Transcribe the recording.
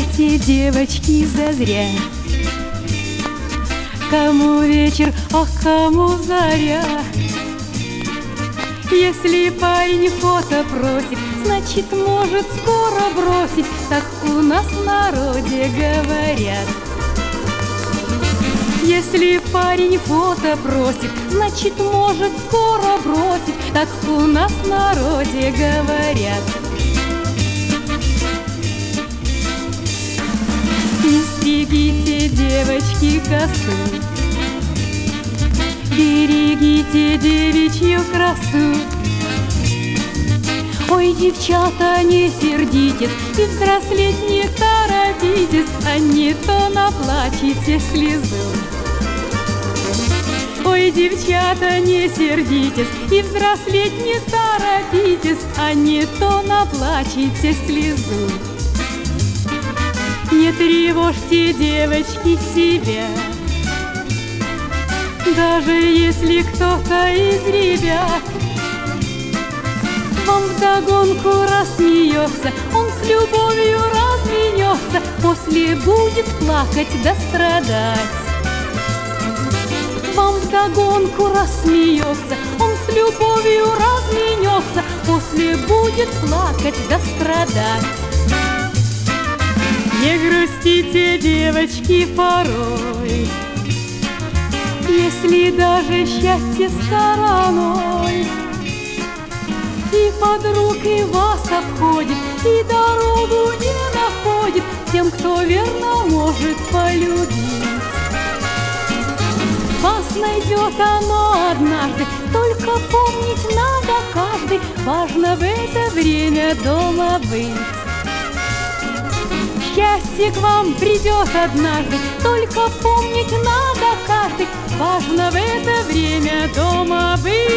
стрелять девочки зазря. Кому вечер, а кому заря. Если парень фото просит, значит, может скоро бросить. Так у нас в народе говорят. Если парень фото просит, значит, может скоро бросить. Так у нас в народе говорят. Не стригите, девочки, косы, берегите девичью красу. Ой, девчата, не сердитесь, и взрослеть не торопитесь, а не то наплачете слезу. Ой, девчата, не сердитесь, и взрослеть не торопитесь, а не то наплачете слезу. Не тревожьте, девочки, себя, даже если кто-то из ребят вам вдогонку рассмеется, он с любовью разменется, после будет плакать да страдать. Вам вдогонку рассмеется, он с любовью разменется, после будет плакать да страдать. Не грустите, девочки, порой, если даже счастье стороной. И подруг и вас обходит, и дорогу не находит тем, кто верно может полюбить. Вас найдет оно однажды, только помнить надо каждый, важно в это время дома быть. Счастье к вам придет однажды, только помнить надо каждый, важно в это время дома быть.